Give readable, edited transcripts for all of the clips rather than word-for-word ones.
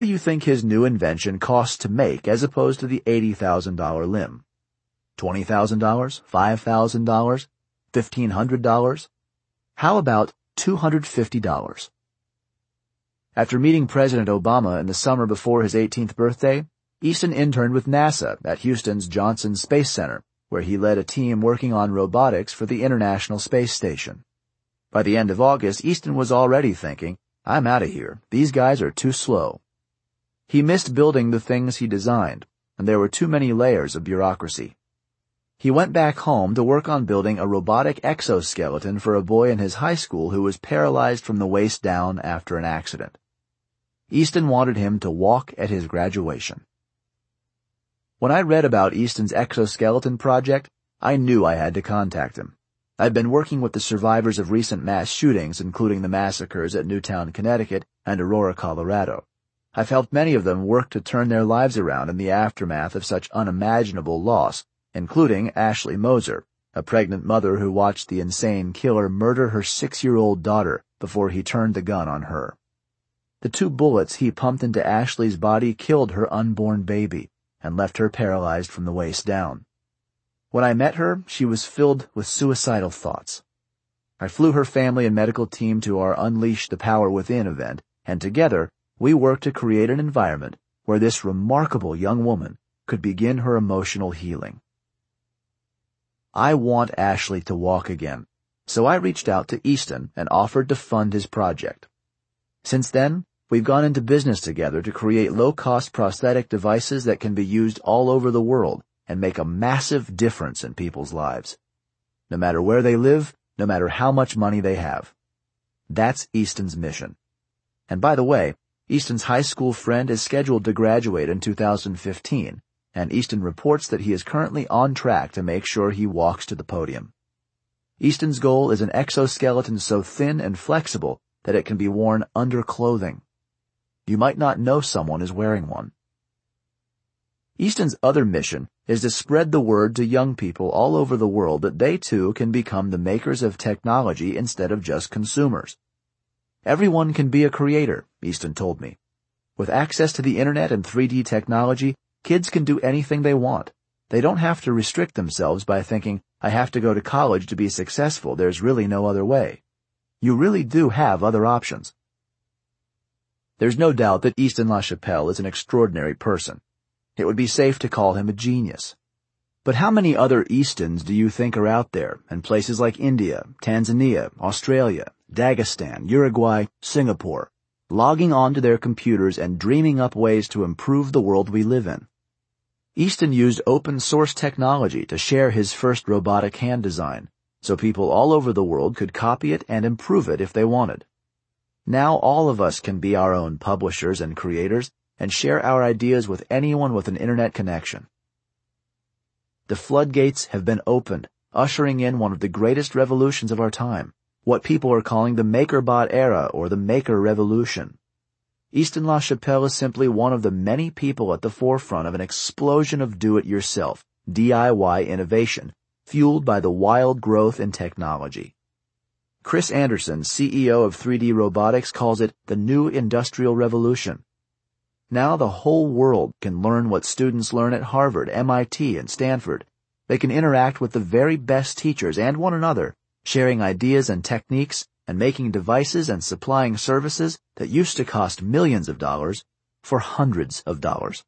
do you think his new invention costs to make as opposed to the $80,000 limb? $20,000? $5,000? $1,500? How about $250? After meeting President Obama in the summer before his 18th birthday, Easton interned with NASA at Houston's Johnson Space Center, where he led a team working on robotics for the International Space Station. By the end of August, Easton was already thinking, I'm out of here. These guys are too slow. He missed building the things he designed, and there were too many layers of bureaucracy. He went back home to work on building a robotic exoskeleton for a boy in his high school who was paralyzed from the waist down after an accident. Easton wanted him to walk at his graduation. When I read about Easton's exoskeleton project, I knew I had to contact him. I've been working with the survivors of recent mass shootings, including the massacres at Newtown, Connecticut, and Aurora, Colorado. I've helped many of them work to turn their lives around in the aftermath of such unimaginable loss, including Ashley Moser, a pregnant mother who watched the insane killer murder her 6-year-old daughter before he turned the gun on her. The 2 bullets he pumped into Ashley's body killed her unborn baby and left her paralyzed from the waist down. When I met her, she was filled with suicidal thoughts. I flew her family and medical team to our Unleash the Power Within event, and together we worked to create an environment where this remarkable young woman could begin her emotional healing. I want Ashley to walk again, so I reached out to Easton and offered to fund his project. Since then, we've gone into business together to create low-cost prosthetic devices that can be used all over the world and make a massive difference in people's lives. No matter where they live, no matter how much money they have. That's Easton's mission. And by the way, Easton's high school friend is scheduled to graduate in 2015, and Easton reports that he is currently on track to make sure he walks to the podium. Easton's goal is an exoskeleton so thin and flexible that it can be worn under clothing. You might not know someone is wearing one. Easton's other mission is to spread the word to young people all over the world that they too can become the makers of technology instead of just consumers. Everyone can be a creator, Easton told me. With access to the internet and 3D technology, kids can do anything they want. They don't have to restrict themselves by thinking, I have to go to college to be successful. There's really no other way. You really do have other options. There's no doubt that Easton LaChapelle is an extraordinary person. It would be safe to call him a genius. But how many other Eastons do you think are out there in places like India, Tanzania, Australia, Dagestan, Uruguay, Singapore, logging onto their computers and dreaming up ways to improve the world we live in? Easton used open-source technology to share his first robotic hand design, so people all over the world could copy it and improve it if they wanted. Now all of us can be our own publishers and creators and share our ideas with anyone with an internet connection. The floodgates have been opened, ushering in one of the greatest revolutions of our time, what people are calling the MakerBot era or the Maker Revolution. Easton LaChapelle is simply one of the many people at the forefront of an explosion of do-it-yourself, DIY innovation, fueled by the wild growth in technology. Chris Anderson, CEO of 3D Robotics, calls it the new industrial revolution. Now the whole world can learn what students learn at Harvard, MIT, and Stanford. They can interact with the very best teachers and one another, sharing ideas and techniques and making devices and supplying services that used to cost millions of dollars for hundreds of dollars.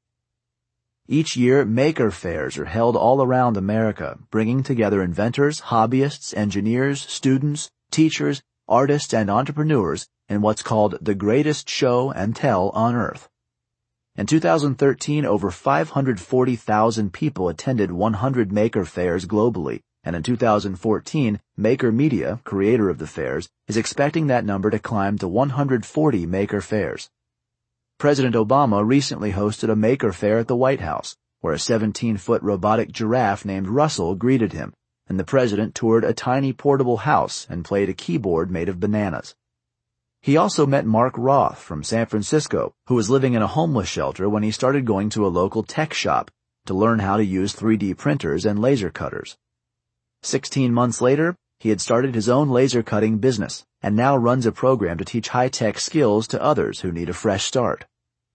Each year, maker fairs are held all around America, bringing together inventors, hobbyists, engineers, students, teachers, artists, and entrepreneurs in what's called the greatest show and tell on Earth. In 2013, over 540,000 people attended 100 maker fairs globally, and in 2014, Maker Media, creator of the fairs, is expecting that number to climb to 140 maker fairs. President Obama recently hosted a maker fair at the White House, where a 17-foot robotic giraffe named Russell greeted him, and the president toured a tiny portable house and played a keyboard made of bananas. He also met Mark Roth from San Francisco, who was living in a homeless shelter when he started going to a local tech shop to learn how to use 3D printers and laser cutters. 16 months later, he had started his own laser cutting business and now runs a program to teach high-tech skills to others who need a fresh start.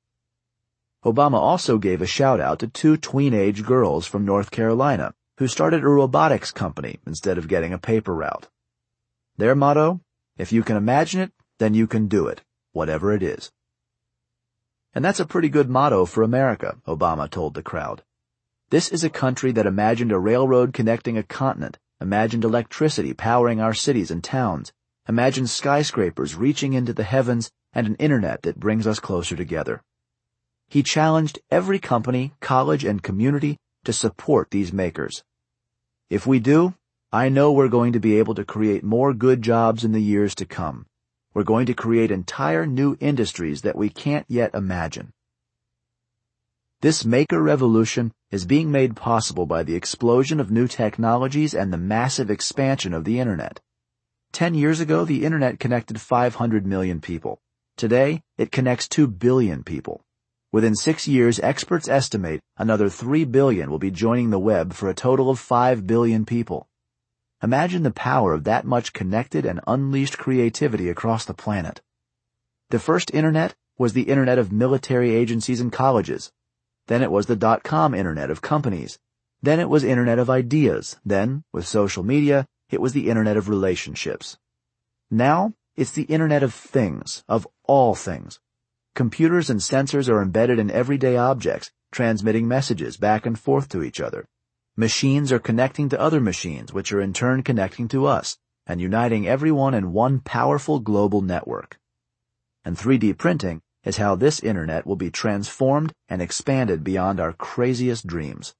Obama also gave a shout-out to two tween-age girls from North Carolina who started a robotics company instead of getting a paper route. Their motto, if you can imagine it, then you can do it, whatever it is. And that's a pretty good motto for America, Obama told the crowd. This is a country that imagined a railroad connecting a continent, imagined electricity powering our cities and towns, imagined skyscrapers reaching into the heavens, and an internet that brings us closer together. He challenged every company, college, and community to support these makers. If we do, I know we're going to be able to create more good jobs in the years to come. We're going to create entire new industries that we can't yet imagine. This maker revolution is being made possible by the explosion of new technologies and the massive expansion of the Internet. 10 years ago, the Internet connected 500 million people. Today, it connects 2 billion people. Within 6 years, experts estimate another 3 billion will be joining the web for a total of 5 billion people. Imagine the power of that much connected and unleashed creativity across the planet. The first Internet was the Internet of military agencies and colleges. Then it was the .com Internet of companies. Then it was Internet of ideas. Then, with social media, it was the Internet of relationships. Now, it's the Internet of things, of all things. Computers and sensors are embedded in everyday objects, transmitting messages back and forth to each other. Machines are connecting to other machines, which are in turn connecting to us, and uniting everyone in one powerful global network. And 3D printing is how this Internet will be transformed and expanded beyond our craziest dreams.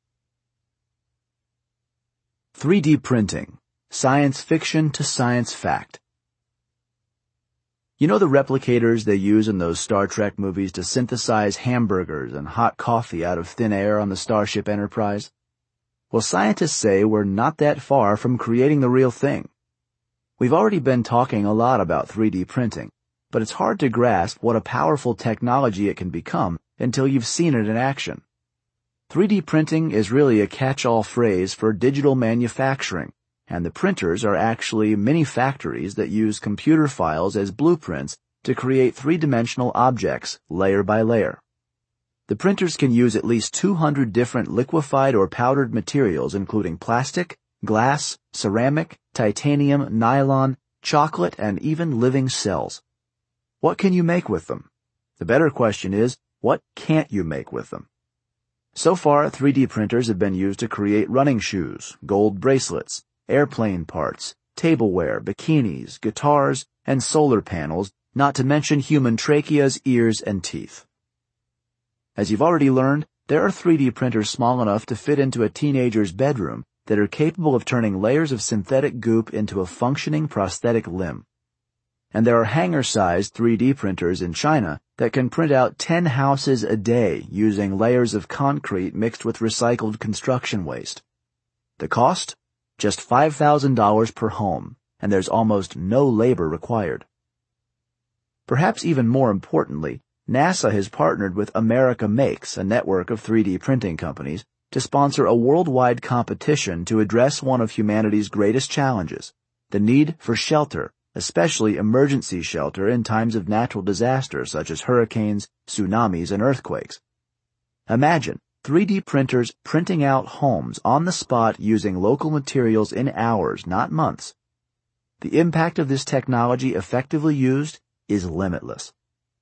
3D printing, science fiction to science fact. You know the replicators they use in those Star Trek movies to synthesize hamburgers and hot coffee out of thin air on the Starship Enterprise? Well, scientists say we're not that far from creating the real thing. We've already been talking a lot about 3D printing, but it's hard to grasp what a powerful technology it can become until you've seen it in action. 3D printing is really a catch-all phrase for digital manufacturing, and the printers are actually mini factories that use computer files as blueprints to create three-dimensional objects layer by layer. The printers can use at least 200 different liquefied or powdered materials including plastic, glass, ceramic, titanium, nylon, chocolate, and even living cells. What can you make with them? The better question is, what can't you make with them? So far, 3D printers have been used to create running shoes, gold bracelets, airplane parts, tableware, bikinis, guitars, and solar panels, not to mention human tracheas, ears, and teeth. As you've already learned, there are 3D printers small enough to fit into a teenager's bedroom that are capable of turning layers of synthetic goop into a functioning prosthetic limb. And there are hanger-sized 3D printers in China that can print out 10 houses a day using layers of concrete mixed with recycled construction waste. The cost? Just $5,000 per home, and there's almost no labor required. Perhaps even more importantly, NASA has partnered with America Makes, a network of 3D printing companies, to sponsor a worldwide competition to address one of humanity's greatest challenges, the need for shelter, especially emergency shelter in times of natural disaster such as hurricanes, tsunamis, and earthquakes. Imagine 3D printers printing out homes on the spot using local materials in hours, not months. The impact of this technology effectively used is limitless.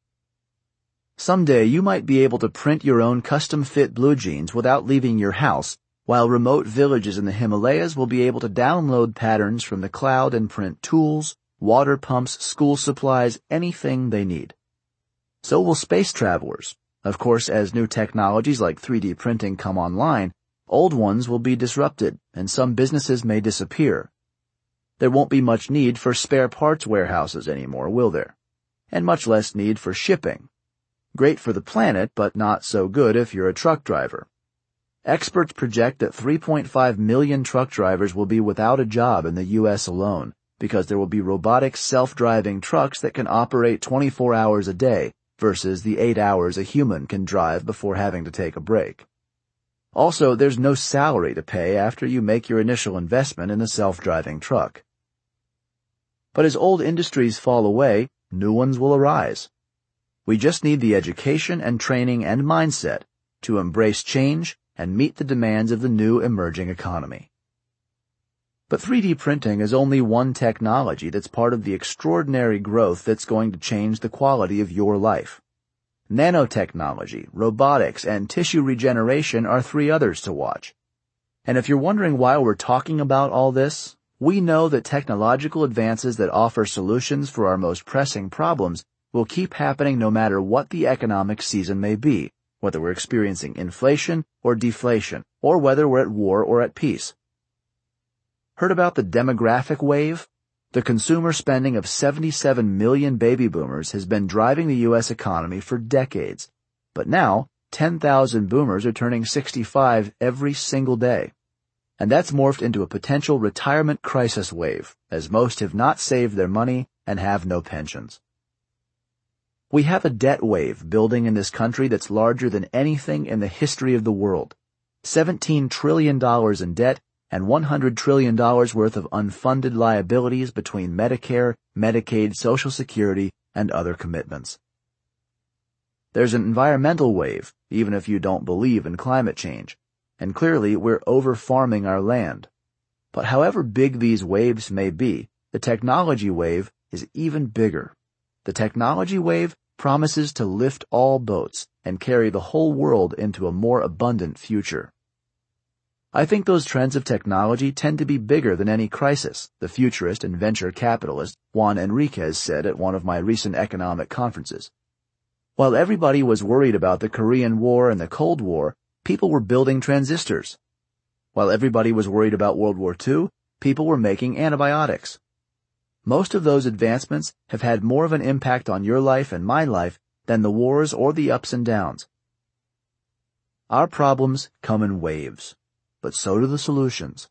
Someday you might be able to print your own custom-fit blue jeans without leaving your house, while remote villages in the Himalayas will be able to download patterns from the cloud and print tools, water pumps, school supplies, anything they need. So will space travelers. Of course, as new technologies like 3D printing come online, old ones will be disrupted, and some businesses may disappear. There won't be much need for spare parts warehouses anymore, will there? And much less need for shipping. Great for the planet, but not so good if you're a truck driver. Experts project that 3.5 million truck drivers will be without a job in the U.S. alone, because there will be robotic self-driving trucks that can operate 24 hours a day versus the 8 hours a human can drive before having to take a break. Also, there's no salary to pay after you make your initial investment in a self-driving truck. But as old industries fall away, new ones will arise. We just need the education and training and mindset to embrace change and meet the demands of the new emerging economy. But 3D printing is only one technology that's part of the extraordinary growth that's going to change the quality of your life. Nanotechnology, robotics, and tissue regeneration are 3 others to watch. And if you're wondering why we're talking about all this, we know that technological advances that offer solutions for our most pressing problems will keep happening no matter what the economic season may be, whether we're experiencing inflation or deflation, or whether we're at war or at peace. Heard about the demographic wave? The consumer spending of 77 million baby boomers has been driving the U.S. economy for decades. But now, 10,000 boomers are turning 65 every single day. And that's morphed into a potential retirement crisis wave, as most have not saved their money and have no pensions. We have a debt wave building in this country that's larger than anything in the history of the world. $17 trillion in debt and $100 trillion worth of unfunded liabilities between Medicare, Medicaid, Social Security, and other commitments. There's an environmental wave, even if you don't believe in climate change, and clearly we're over-farming our land. But however big these waves may be, the technology wave is even bigger. The technology wave promises to lift all boats and carry the whole world into a more abundant future. I think those trends of technology tend to be bigger than any crisis, the futurist and venture capitalist Juan Enriquez said at one of my recent economic conferences. While everybody was worried about the Korean War and the Cold War, people were building transistors. While everybody was worried about World War II, people were making antibiotics. Most of those advancements have had more of an impact on your life and my life than the wars or the ups and downs. Our problems come in waves, but so do the solutions.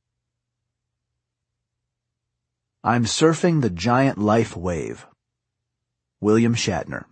I'm surfing the giant life wave. William Shatner.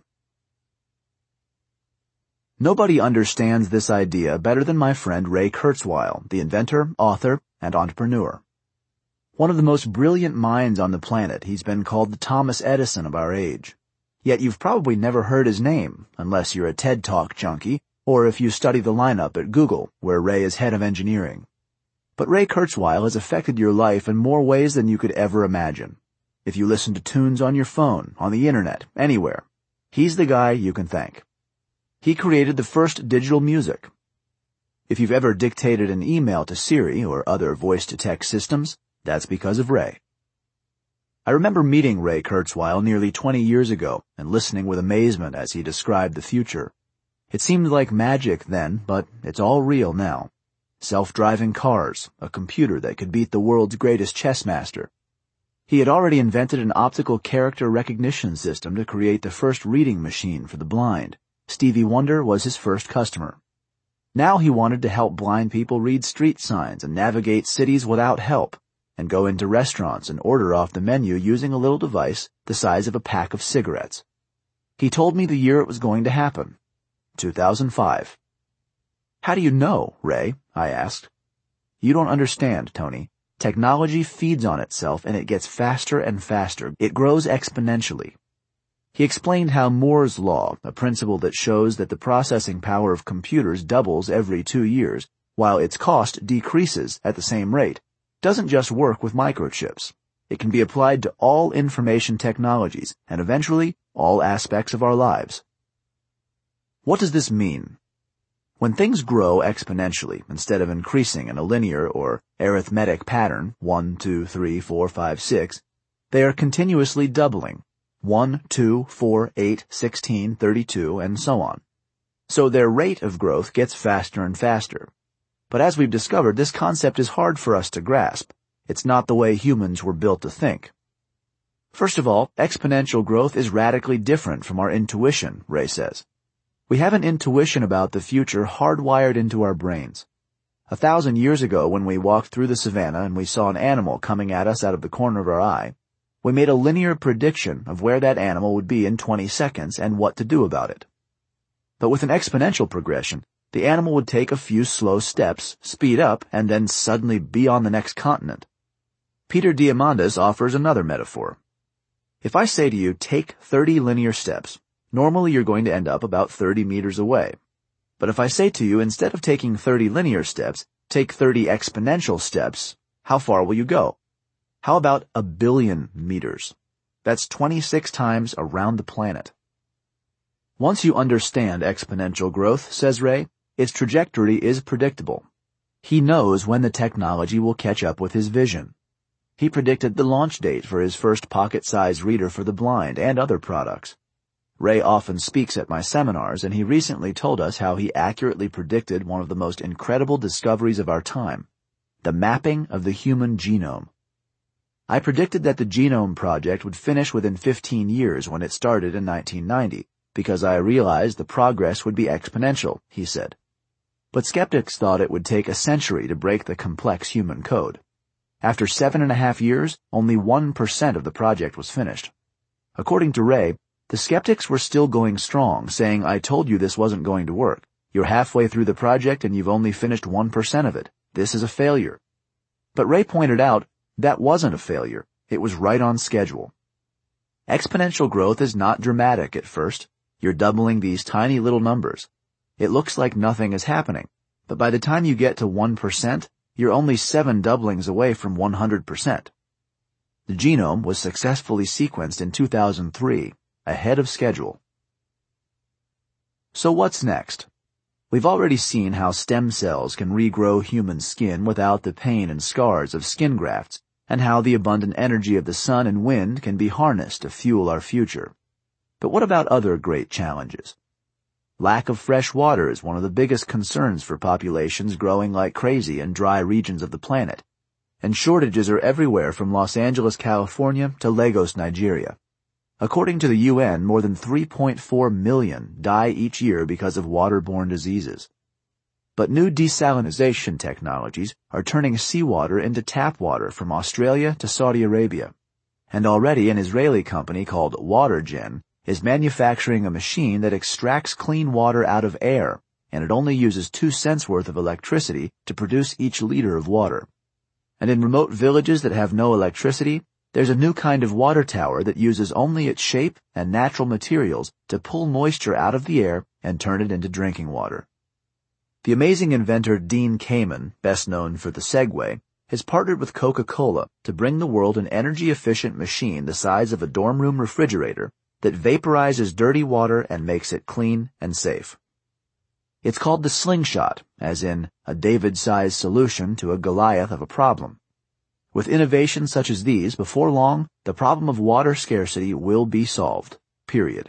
Nobody understands this idea better than my friend Ray Kurzweil, the inventor, author, and entrepreneur. One of the most brilliant minds on the planet, he's been called the Thomas Edison of our age. Yet you've probably never heard his name, unless you're a TED Talk junkie, or if you study the lineup at Google, where Ray is head of engineering. But Ray Kurzweil has affected your life in more ways than you could ever imagine. If you listen to tunes on your phone, on the internet, anywhere, he's the guy you can thank. He created the first digital music. If you've ever dictated an email to Siri or other voice-to-text systems, that's because of Ray. I remember meeting Ray Kurzweil nearly 20 years ago and listening with amazement as he described the future. It seemed like magic then, but it's all real now. Self-driving cars, a computer that could beat the world's greatest chess master. He had already invented an optical character recognition system to create the first reading machine for the blind. Stevie Wonder was his first customer. Now he wanted to help blind people read street signs and navigate cities without help, and go into restaurants and order off the menu using a little device the size of a pack of cigarettes. He told me the year it was going to happen. 2005. How do you know, Ray? I asked. You don't understand, Tony. Technology feeds on itself and it gets faster and faster. It grows exponentially. He explained how Moore's law, a principle that shows that the processing power of computers doubles every 2 years, while its cost decreases at the same rate, doesn't just work with microchips. It can be applied to all information technologies and eventually all aspects of our lives. What does this mean? When things grow exponentially instead of increasing in a linear or arithmetic pattern, 1, 2, 3, 4, 5, 6, they are continuously doubling. 1, 2, 4, 8, 16, 32, and so on. So their rate of growth gets faster and faster. But as we've discovered, this concept is hard for us to grasp. It's not the way humans were built to think. First of all, exponential growth is radically different from our intuition, Ray says. We have an intuition about the future hardwired into our brains. 1,000 years ago, when we walked through the savannah and we saw an animal coming at us out of the corner of our eye, we made a linear prediction of where that animal would be in 20 seconds and what to do about it. But with an exponential progression, the animal would take a few slow steps, speed up, and then suddenly be on the next continent. Peter Diamandis offers another metaphor. If I say to you, take 30 linear steps, Normally you're going to end up about 30 meters away. But if I say to you, instead of taking 30 linear steps, take 30 exponential steps, how far will you go? How about 1 billion meters? That's 26 times around the planet. Once you understand exponential growth, says Ray, its trajectory is predictable. He knows when the technology will catch up with his vision. He predicted the launch date for his first pocket-sized reader for the blind and other products. Ray often speaks at my seminars, and he recently told us how he accurately predicted one of the most incredible discoveries of our time, the mapping of the human genome. I predicted that the Genome Project would finish within 15 years when it started in 1990, because I realized the progress would be exponential, he said. But skeptics thought it would take a century to break the complex human code. After 7.5 years, only 1% of the project was finished. According to Ray, the skeptics were still going strong, saying, "I told you this wasn't going to work. You're halfway through the project and you've only finished 1% of it. This is a failure." But Ray pointed out that wasn't a failure. It was right on schedule. Exponential growth is not dramatic at first. You're doubling these tiny little numbers. It looks like nothing is happening, but by the time you get to 1%, you're only 7 doublings away from 100%. The genome was successfully sequenced in 2003, ahead of schedule. So what's next? We've already seen how stem cells can regrow human skin without the pain and scars of skin grafts, and how the abundant energy of the sun and wind can be harnessed to fuel our future. But what about other great challenges? Lack of fresh water is one of the biggest concerns for populations growing like crazy in dry regions of the planet, and shortages are everywhere from Los Angeles, California to Lagos, Nigeria. According to the UN, more than 3.4 million die each year because of waterborne diseases. But new desalination technologies are turning seawater into tap water from Australia to Saudi Arabia. And already an Israeli company called WaterGen is manufacturing a machine that extracts clean water out of air, and it only uses 2 cents worth of electricity to produce each liter of water. And in remote villages that have no electricity, there's a new kind of water tower that uses only its shape and natural materials to pull moisture out of the air and turn it into drinking water. The amazing inventor Dean Kamen, best known for the Segway, has partnered with Coca-Cola to bring the world an energy-efficient machine the size of a dorm room refrigerator that vaporizes dirty water and makes it clean and safe. It's called the Slingshot, as in a David-sized solution to a Goliath of a problem. With innovations such as these, before long, the problem of water scarcity will be solved. Period.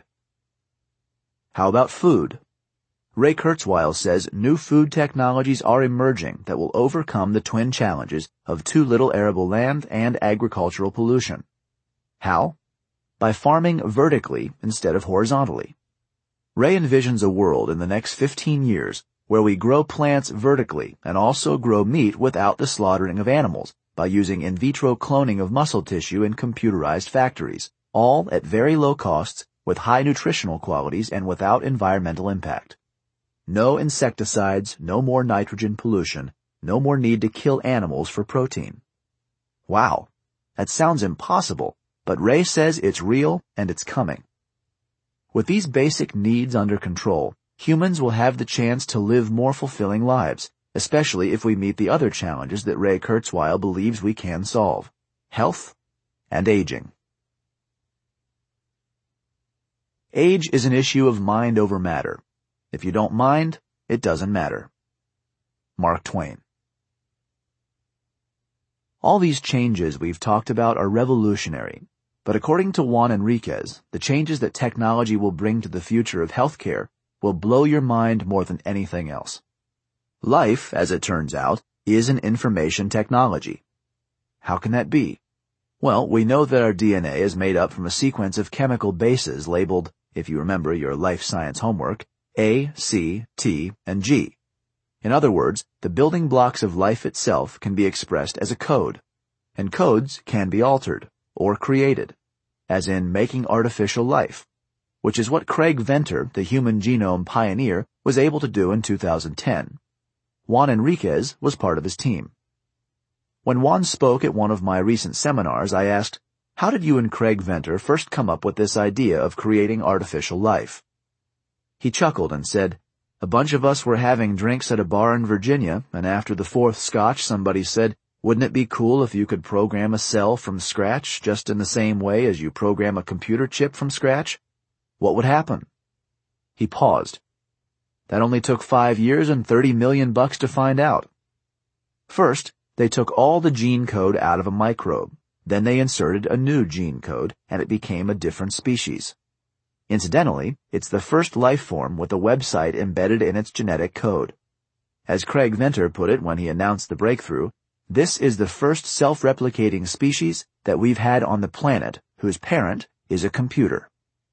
How about food? Ray Kurzweil says new food technologies are emerging that will overcome the twin challenges of too little arable land and agricultural pollution. How? By farming vertically instead of horizontally. Ray envisions a world in the next 15 years where we grow plants vertically and also grow meat without the slaughtering of animals by using in vitro cloning of muscle tissue in computerized factories, all at very low costs with high nutritional qualities and without environmental impact. No insecticides, no more nitrogen pollution, no more need to kill animals for protein. Wow, that sounds impossible, but Ray says it's real and it's coming. With these basic needs under control, humans will have the chance to live more fulfilling lives, especially if we meet the other challenges that Ray Kurzweil believes we can solve: health and aging. Age is an issue of mind over matter. If you don't mind, it doesn't matter. Mark Twain. All these changes we've talked about are revolutionary, but according to Juan Enriquez, the changes that technology will bring to the future of healthcare will blow your mind more than anything else. Life, as it turns out, is an information technology. How can that be? Well, we know that our DNA is made up from a sequence of chemical bases labeled, if you remember your life science homework, A, C, T, and G. In other words, the building blocks of life itself can be expressed as a code, and codes can be altered or created, as in making artificial life, which is what Craig Venter, the human genome pioneer, was able to do in 2010. Juan Enriquez was part of his team. When Juan spoke at one of my recent seminars, I asked, How did you and Craig Venter first come up with this idea of creating artificial life? He chuckled and said, "A bunch of us were having drinks at a bar in Virginia, and after the fourth scotch somebody said, wouldn't it be cool if you could program a cell from scratch just in the same way as you program a computer chip from scratch? What would happen?" He paused. "That only took 5 years and $30 million to find out." First, they took all the gene code out of a microbe. Then they inserted a new gene code, and it became a different species. Incidentally, it's the first life form with a website embedded in its genetic code. As Craig Venter put it when he announced the breakthrough, this is the first self-replicating species that we've had on the planet whose parent is a computer.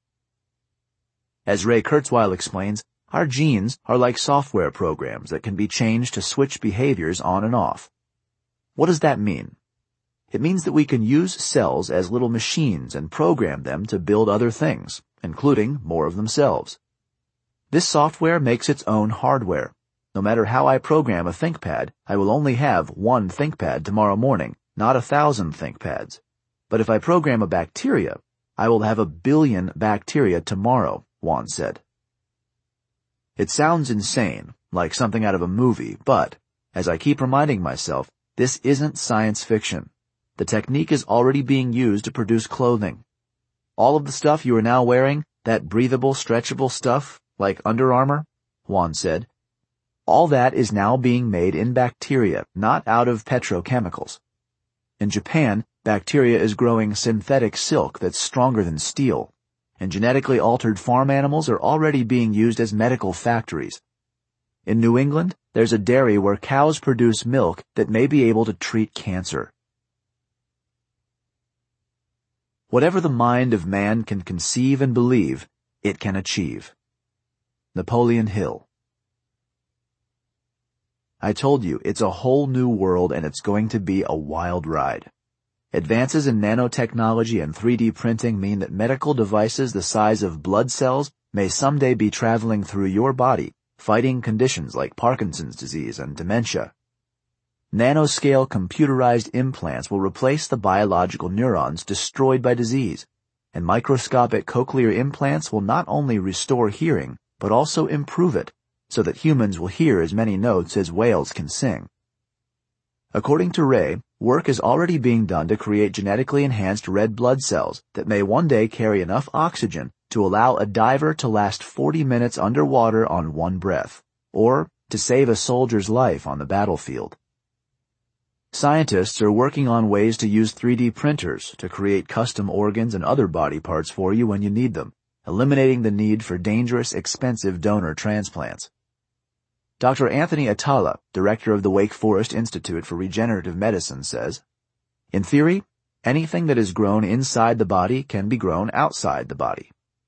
As Ray Kurzweil explains, our genes are like software programs that can be changed to switch behaviors on and off. What does that mean? It means that we can use cells as little machines and program them to build other things, including more of themselves. This software makes its own hardware. No matter how I program a ThinkPad, I will only have one ThinkPad tomorrow morning, not 1,000 ThinkPads. But if I program a bacteria, I will have 1 billion bacteria tomorrow, Juan said. It sounds insane, like something out of a movie, but, as I keep reminding myself, this isn't science fiction. The technique is already being used to produce clothing. All of the stuff you are now wearing, that breathable, stretchable stuff, like Under Armour, Juan said, all that is now being made in bacteria, not out of petrochemicals. In Japan, bacteria is growing synthetic silk that's stronger than steel, and genetically altered farm animals are already being used as medical factories. In New England, there's a dairy where cows produce milk that may be able to treat cancer. Whatever the mind of man can conceive and believe, it can achieve. Napoleon Hill. I told you, it's a whole new world and it's going to be a wild ride. Advances in nanotechnology and 3D printing mean that medical devices the size of blood cells may someday be traveling through your body, fighting conditions like Parkinson's disease and dementia. Nanoscale computerized implants will replace the biological neurons destroyed by disease, and microscopic cochlear implants will not only restore hearing, but also improve it, so that humans will hear as many notes as whales can sing. According to Ray, work is already being done to create genetically enhanced red blood cells that may one day carry enough oxygen to allow a diver to last 40 minutes underwater on one breath, or to save a soldier's life on the battlefield. Scientists are working on ways to use 3D printers to create custom organs and other body parts for you when you need them, eliminating the need for dangerous, expensive donor transplants. Dr. Anthony Atala, director of the Wake Forest Institute for Regenerative Medicine, says, "In theory, anything that is grown inside the body can be grown outside the body."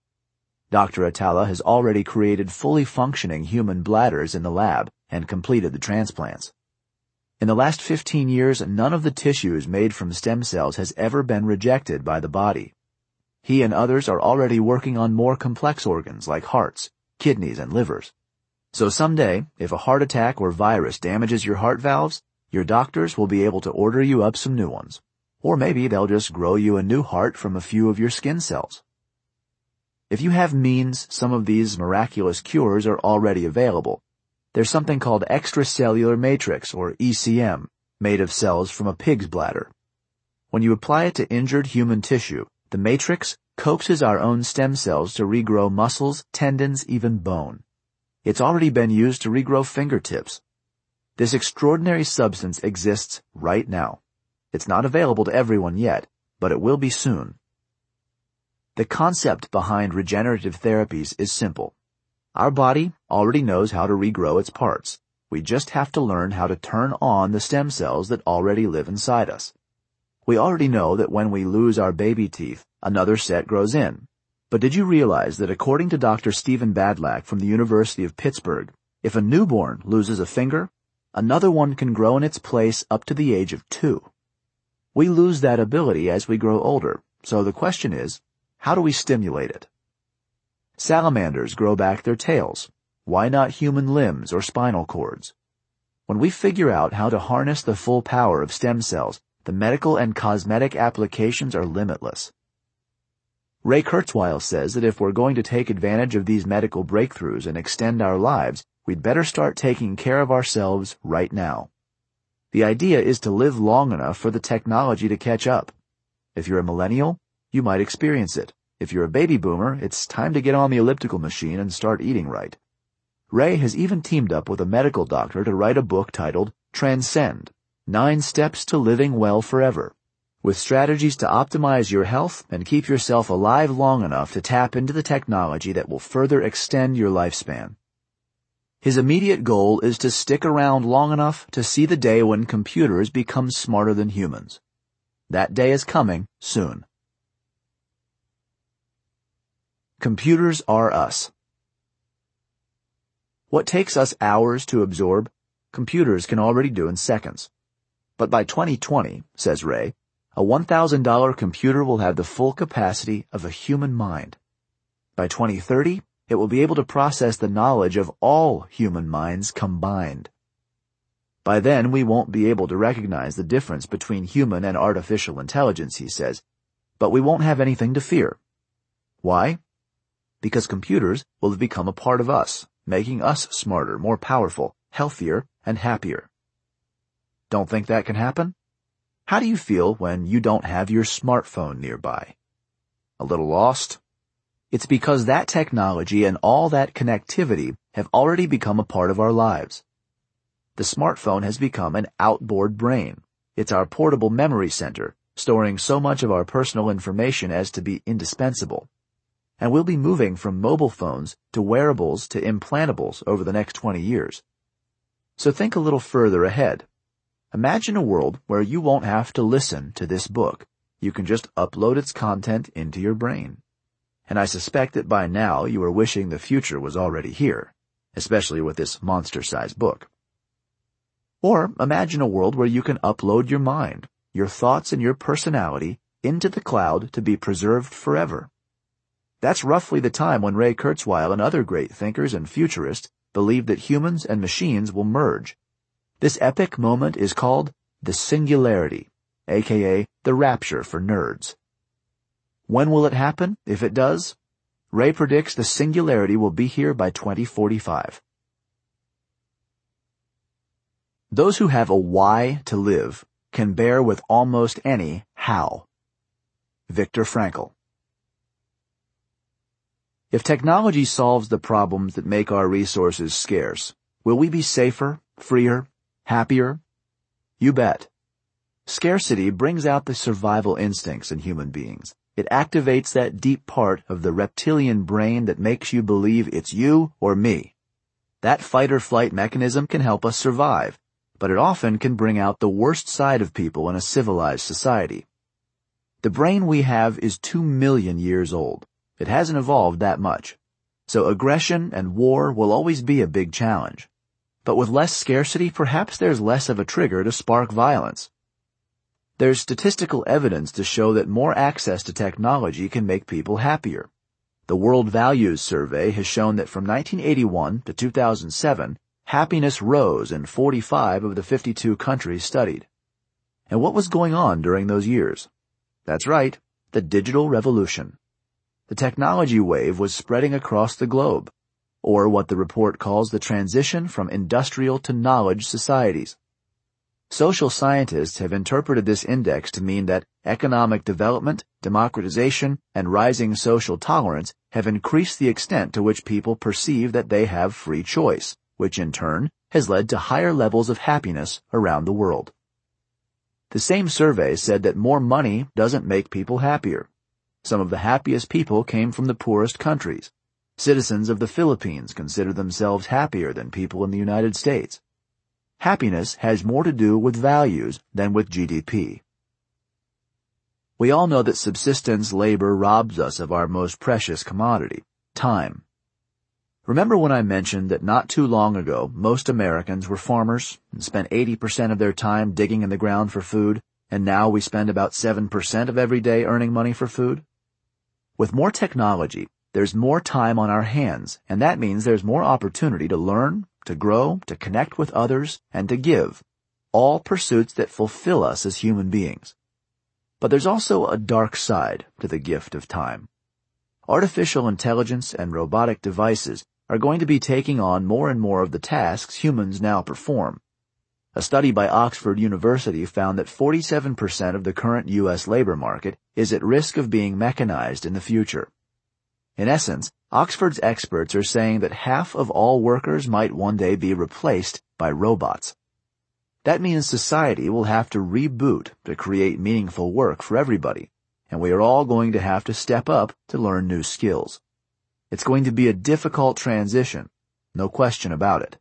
Dr. Atala has already created fully functioning human bladders in the lab and completed the transplants. In the last 15 years, none of the tissues made from stem cells has ever been rejected by the body. He and others are already working on more complex organs like hearts, kidneys, and livers. So someday, if a heart attack or virus damages your heart valves, your doctors will be able to order you up some new ones. Or maybe they'll just grow you a new heart from a few of your skin cells. If you have means, some of these miraculous cures are already available. There's something called extracellular matrix, or ECM, made of cells from a pig's bladder. When you apply it to injured human tissue, the matrix coaxes our own stem cells to regrow muscles, tendons, even bone. It's already been used to regrow fingertips. This extraordinary substance exists right now. It's not available to everyone yet, but it will be soon. The concept behind regenerative therapies is simple. Our body already knows how to regrow its parts. We just have to learn how to turn on the stem cells that already live inside us. We already know that when we lose our baby teeth, another set grows in. But did you realize that according to Dr. Stephen Badlack from the University of Pittsburgh, if a newborn loses a finger, another one can grow in its place up to the age of 2. We lose that ability as we grow older, so the question is, how do we stimulate it? Salamanders grow back their tails. Why not human limbs or spinal cords? When we figure out how to harness the full power of stem cells, the medical and cosmetic applications are limitless. Ray Kurzweil says that if we're going to take advantage of these medical breakthroughs and extend our lives, we'd better start taking care of ourselves right now. The idea is to live long enough for the technology to catch up. If you're a millennial, you might experience it. If you're a baby boomer, it's time to get on the elliptical machine and start eating right. Ray has even teamed up with a medical doctor to write a book titled Transcend: 9 Steps to Living Well Forever, with strategies to optimize your health and keep yourself alive long enough to tap into the technology that will further extend your lifespan. His immediate goal is to stick around long enough to see the day when computers become smarter than humans. That day is coming soon. Computers are us. What takes us hours to absorb, computers can already do in seconds. But by 2020, says Ray, a $1,000 computer will have the full capacity of a human mind. By 2030, it will be able to process the knowledge of all human minds combined. By then, we won't be able to recognize the difference between human and artificial intelligence, he says, but we won't have anything to fear. Why? Because computers will have become a part of us, making us smarter, more powerful, healthier, and happier. Don't think that can happen? How do you feel when you don't have your smartphone nearby? A little lost? It's because that technology and all that connectivity have already become a part of our lives. The smartphone has become an outboard brain. It's our portable memory center, storing so much of our personal information as to be indispensable. And we'll be moving from mobile phones to wearables to implantables over the next 20 years. So think a little further ahead. Imagine a world where you won't have to listen to this book. You can just upload its content into your brain. And I suspect that by now you are wishing the future was already here, especially with this monster-sized book. Or imagine a world where you can upload your mind, your thoughts and your personality into the cloud to be preserved forever. That's roughly the time when Ray Kurzweil and other great thinkers and futurists believe that humans and machines will merge. This epic moment is called the singularity, aka the rapture for nerds. When will it happen, if it does? Ray predicts the singularity will be here by 2045. Those who have a why to live can bear with almost any how. Viktor Frankl. If technology solves the problems that make our resources scarce, will we be safer, freer, happier? You bet. Scarcity brings out the survival instincts in human beings. It activates that deep part of the reptilian brain that makes you believe it's you or me. That fight-or-flight mechanism can help us survive, but it often can bring out the worst side of people in a civilized society. The brain we have is 2 million years old. It hasn't evolved that much. So aggression and war will always be a big challenge. But with less scarcity, perhaps there's less of a trigger to spark violence. There's statistical evidence to show that more access to technology can make people happier. The World Values Survey has shown that from 1981 to 2007, happiness rose in 45 of the 52 countries studied. And what was going on during those years? That's right, the digital revolution. The technology wave was spreading across the globe, or what the report calls the transition from industrial to knowledge societies. Social scientists have interpreted this index to mean that economic development, democratization, and rising social tolerance have increased the extent to which people perceive that they have free choice, which in turn has led to higher levels of happiness around the world. The same survey said that more money doesn't make people happier. Some of the happiest people came from the poorest countries. Citizens of the Philippines consider themselves happier than people in the United States. Happiness has more to do with values than with GDP. We all know that subsistence labor robs us of our most precious commodity, time. Remember when I mentioned that not too long ago most Americans were farmers and spent 80% of their time digging in the ground for food, and now we spend about 7% of every day earning money for food? With more technology, there's more time on our hands, and that means there's more opportunity to learn, to grow, to connect with others, and to give. all pursuits that fulfill us as human beings. But there's also a dark side to the gift of time. Artificial intelligence and robotic devices are going to be taking on more and more of the tasks humans now perform. A study by Oxford University found that 47% of the current U.S. labor market is at risk of being mechanized in the future. In essence, Oxford's experts are saying that half of all workers might one day be replaced by robots. That means society will have to reboot to create meaningful work for everybody, and we are all going to have to step up to learn new skills. It's going to be a difficult transition, no question about it.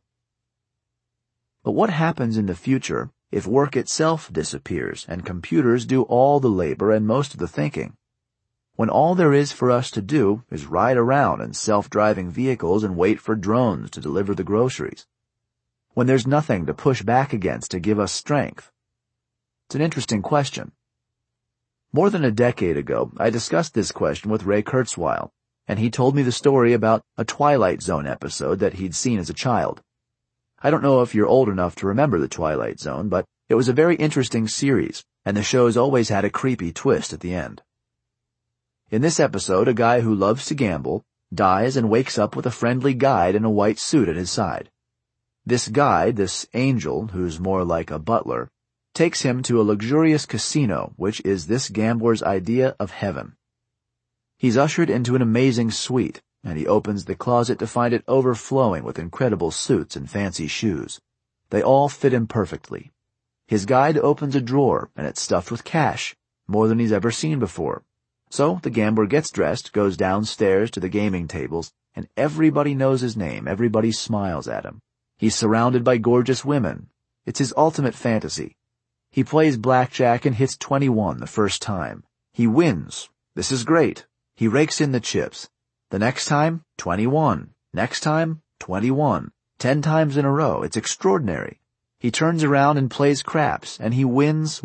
But what happens in the future if work itself disappears and computers do all the labor and most of the thinking? When all there is for us to do is ride around in self-driving vehicles and wait for drones to deliver the groceries? When there's nothing to push back against to give us strength? It's an interesting question. More than a decade ago, I discussed this question with Ray Kurzweil, and he told me the story about a Twilight Zone episode that he'd seen as a child. I don't know if you're old enough to remember the Twilight Zone, but it was a very interesting series, and the show's always had a creepy twist at the end. In this episode, a guy who loves to gamble dies and wakes up with a friendly guide in a white suit at his side. This guide, this angel, who's more like a butler, takes him to a luxurious casino, which is this gambler's idea of heaven. He's ushered into an amazing suite, and he opens the closet to find it overflowing with incredible suits and fancy shoes. They all fit him perfectly. His guide opens a drawer, and it's stuffed with cash, more than he's ever seen before. So the gambler gets dressed, goes downstairs to the gaming tables, and everybody knows his name. Everybody smiles at him. He's surrounded by gorgeous women. It's his ultimate fantasy. He plays blackjack and hits 21 the first time. He wins. This is great. He rakes in the chips. The next time, 21. Next time, 21. 10 times in a row. It's extraordinary. He turns around and plays craps, and he wins.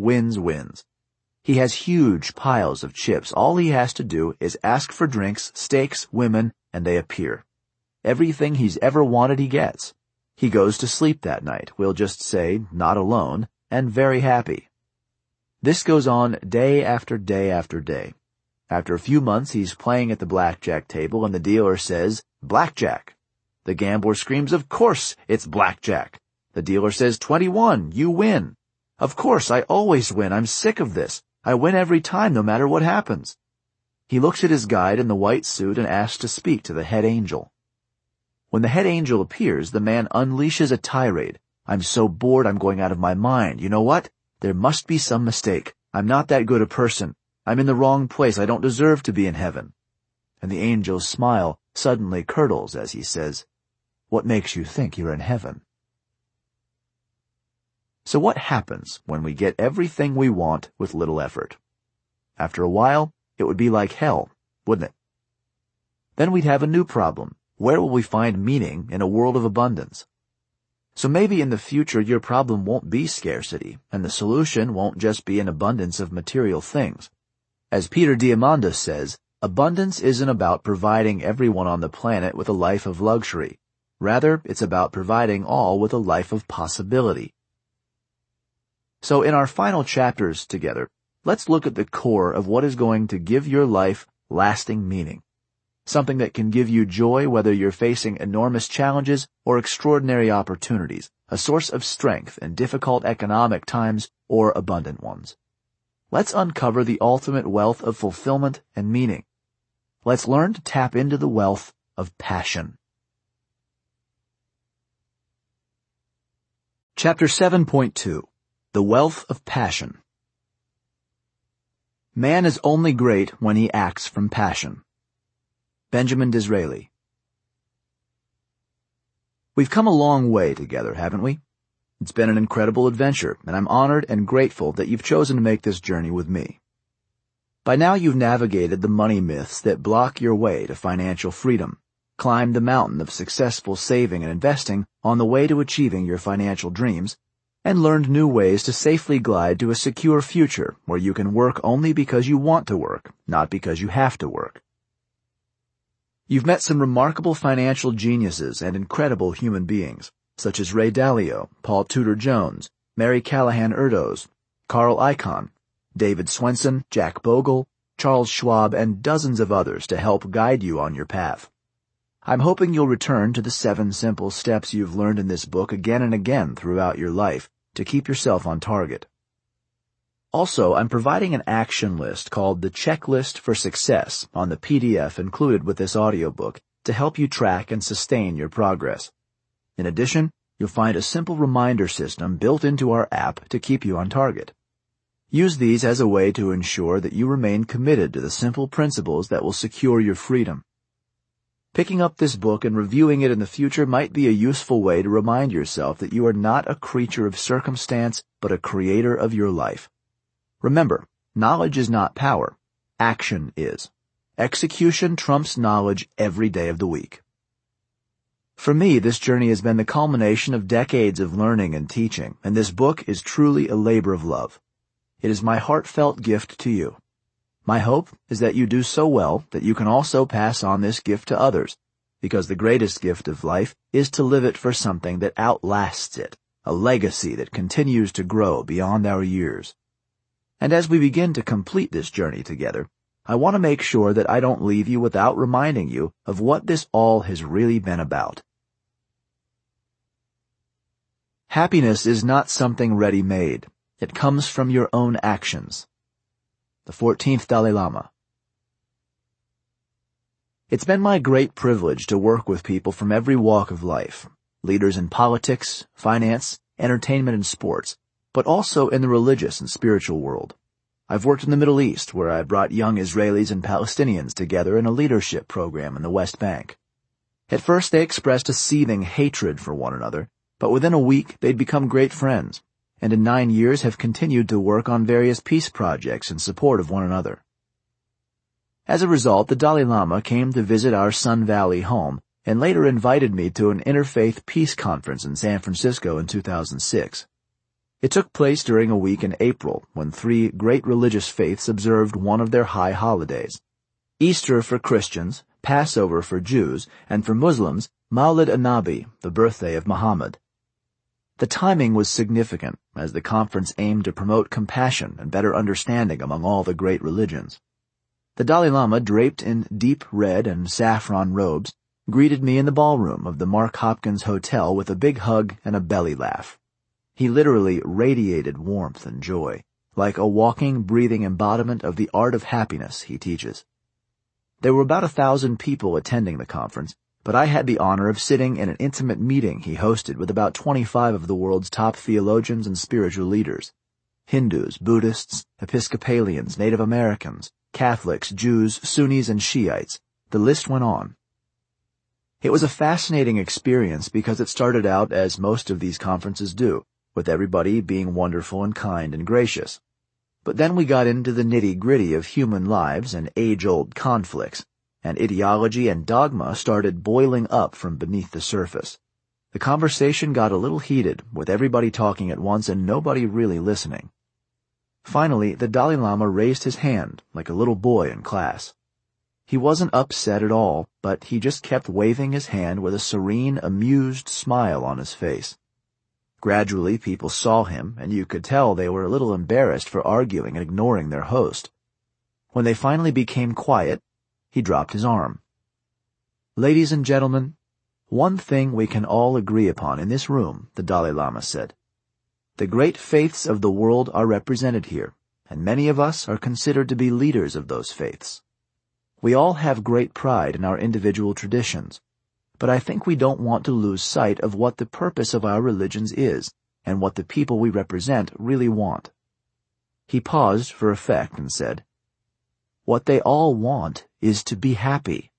He has huge piles of chips. All he has to do is ask for drinks, steaks, women, and they appear. Everything he's ever wanted he gets. He goes to sleep that night, we'll just say, not alone, and very happy. This goes on day after day after day. After a few months, he's playing at the blackjack table, and the dealer says, "Blackjack." The gambler screams, "Of course it's blackjack." The dealer says, 21, you win. "Of course, I always win. I'm sick of this. I win every time, no matter what happens." He looks at his guide in the white suit and asks to speak to the head angel. When the head angel appears, the man unleashes a tirade. "I'm so bored I'm going out of my mind. You know what? There must be some mistake. I'm not that good a person. I'm in the wrong place. I don't deserve to be in heaven." And the angel's smile suddenly curdles as he says, "What makes you think you're in heaven?" So what happens when we get everything we want with little effort? After a while, it would be like hell, wouldn't it? Then we'd have a new problem. Where will we find meaning in a world of abundance? So maybe in the future your problem won't be scarcity, and the solution won't just be an abundance of material things. As Peter Diamandis says, abundance isn't about providing everyone on the planet with a life of luxury. Rather, it's about providing all with a life of possibility. So in our final chapters together, let's look at the core of what is going to give your life lasting meaning. Something that can give you joy whether you're facing enormous challenges or extraordinary opportunities, a source of strength in difficult economic times or abundant ones. Let's uncover the ultimate wealth of fulfillment and meaning. Let's learn to tap into the wealth of passion. Chapter 7.2. The Wealth of Passion. Man is only great when he acts from passion. Benjamin Disraeli. We've come a long way together, haven't we? It's been an incredible adventure, and I'm honored and grateful that you've chosen to make this journey with me. By now you've navigated the money myths that block your way to financial freedom, climbed the mountain of successful saving and investing on the way to achieving your financial dreams, and learned new ways to safely glide to a secure future where you can work only because you want to work, not because you have to work. You've met some remarkable financial geniuses and incredible human beings, such as Ray Dalio, Paul Tudor Jones, Mary Callahan Erdos, Carl Icahn, David Swenson, Jack Bogle, Charles Schwab, and dozens of others to help guide you on your path. I'm hoping you'll return to the 7 simple steps you've learned in this book again and again throughout your life to keep yourself on target. Also, I'm providing an action list called the Checklist for Success on the PDF included with this audiobook to help you track and sustain your progress. In addition, you'll find a simple reminder system built into our app to keep you on target. Use these as a way to ensure that you remain committed to the simple principles that will secure your freedom. Picking up this book and reviewing it in the future might be a useful way to remind yourself that you are not a creature of circumstance, but a creator of your life. Remember, knowledge is not power. Action is. Execution trumps knowledge every day of the week. For me, this journey has been the culmination of decades of learning and teaching, and this book is truly a labor of love. It is my heartfelt gift to you. My hope is that you do so well that you can also pass on this gift to others, because the greatest gift of life is to live it for something that outlasts it, a legacy that continues to grow beyond our years. And as we begin to complete this journey together, I want to make sure that I don't leave you without reminding you of what this all has really been about. Happiness is not something ready-made. It comes from your own actions. The 14th Dalai Lama. It's been my great privilege to work with people from every walk of life, leaders in politics, finance, entertainment, and sports, but also in the religious and spiritual world. I've worked in the Middle East, where I brought young Israelis and Palestinians together in a leadership program in the West Bank. At first they expressed a seething hatred for one another, but within a week they'd become great friends, and in 9 years have continued to work on various peace projects in support of one another. As a result, the Dalai Lama came to visit our Sun Valley home and later invited me to an interfaith peace conference in San Francisco in 2006. It took place during a week in April when 3 great religious faiths observed one of their high holidays. Easter for Christians, Passover for Jews, and for Muslims, Maulid an-Nabi, the birthday of Muhammad. The timing was significant, as the conference aimed to promote compassion and better understanding among all the great religions. The Dalai Lama, draped in deep red and saffron robes, greeted me in the ballroom of the Mark Hopkins Hotel with a big hug and a belly laugh. He literally radiated warmth and joy, like a walking, breathing embodiment of the art of happiness he teaches. There were about 1,000 people attending the conference, but I had the honor of sitting in an intimate meeting he hosted with about 25 of the world's top theologians and spiritual leaders: Hindus, Buddhists, Episcopalians, Native Americans, Catholics, Jews, Sunnis, and Shiites. The list went on. It was a fascinating experience because it started out as most of these conferences do, with everybody being wonderful and kind and gracious. But then we got into the nitty-gritty of human lives and age-old conflicts, and ideology and dogma started boiling up from beneath the surface. The conversation got a little heated, with everybody talking at once and nobody really listening. Finally, the Dalai Lama raised his hand like a little boy in class. He wasn't upset at all, but he just kept waving his hand with a serene, amused smile on his face. Gradually, people saw him, and you could tell they were a little embarrassed for arguing and ignoring their host. When they finally became quiet, he dropped his arm. "Ladies and gentlemen, one thing we can all agree upon in this room," the Dalai Lama said. "The great faiths of the world are represented here, and many of us are considered to be leaders of those faiths. We all have great pride in our individual traditions, but I think we don't want to lose sight of what the purpose of our religions is and what the people we represent really want." He paused for effect and said, "What they all want is to be happy."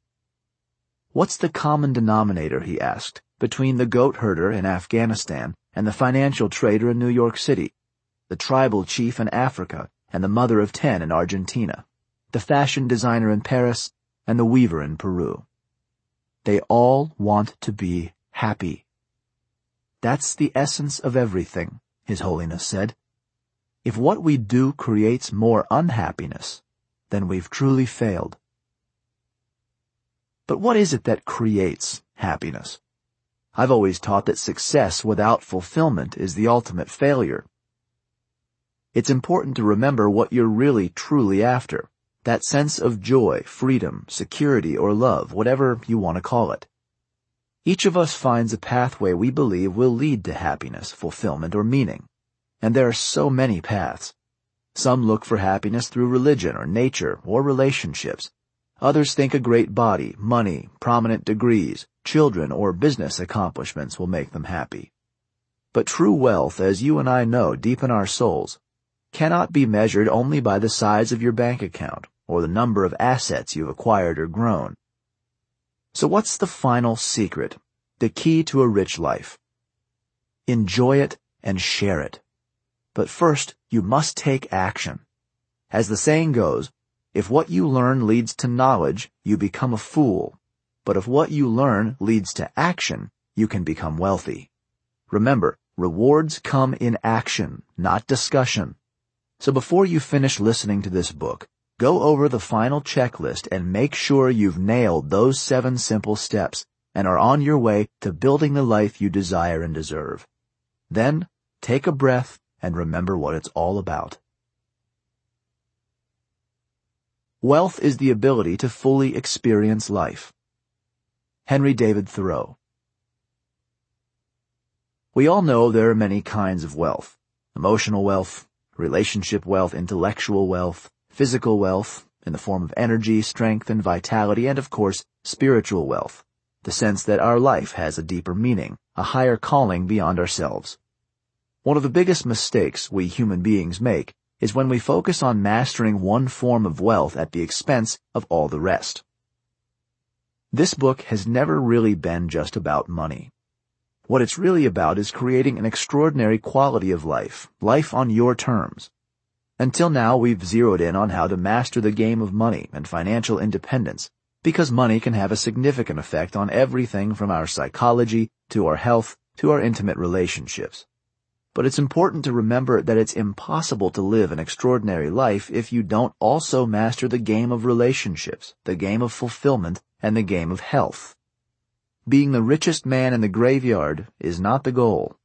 "What's the common denominator," he asked, "between the goat herder in Afghanistan and the financial trader in New York City, the tribal chief in Africa and the mother of 10 in Argentina, the fashion designer in Paris and the weaver in Peru? They all want to be happy." "That's the essence of everything," His Holiness said. "If what we do creates more unhappiness, then we've truly failed." But what is it that creates happiness? I've always taught that success without fulfillment is the ultimate failure. It's important to remember what you're really truly after, that sense of joy, freedom, security, or love, whatever you want to call it. Each of us finds a pathway we believe will lead to happiness, fulfillment, or meaning. And there are so many paths. Some look for happiness through religion or nature or relationships. Others think a great body, money, prominent degrees, children, or business accomplishments will make them happy. But true wealth, as you and I know deep in our souls, cannot be measured only by the size of your bank account or the number of assets you've acquired or grown. So what's the final secret, the key to a rich life? Enjoy it and share it. But first, you must take action. As the saying goes, if what you learn leads to knowledge, you become a fool. But if what you learn leads to action, you can become wealthy. Remember, rewards come in action, not discussion. So before you finish listening to this book, go over the final checklist and make sure you've nailed those 7 simple steps and are on your way to building the life you desire and deserve. Then, take a breath and remember what it's all about. Wealth is the ability to fully experience life. Henry David Thoreau. We all know there are many kinds of wealth. Emotional wealth, relationship wealth, intellectual wealth, physical wealth, in the form of energy, strength, and vitality, and of course, spiritual wealth, the sense that our life has a deeper meaning, a higher calling beyond ourselves. One of the biggest mistakes we human beings make is when we focus on mastering one form of wealth at the expense of all the rest. This book has never really been just about money. What it's really about is creating an extraordinary quality of life on your terms. Until now, we've zeroed in on how to master the game of money and financial independence, because money can have a significant effect on everything from our psychology to our health to our intimate relationships. But it's important to remember that it's impossible to live an extraordinary life if you don't also master the game of relationships, the game of fulfillment, and the game of health. Being the richest man in the graveyard is not the goal.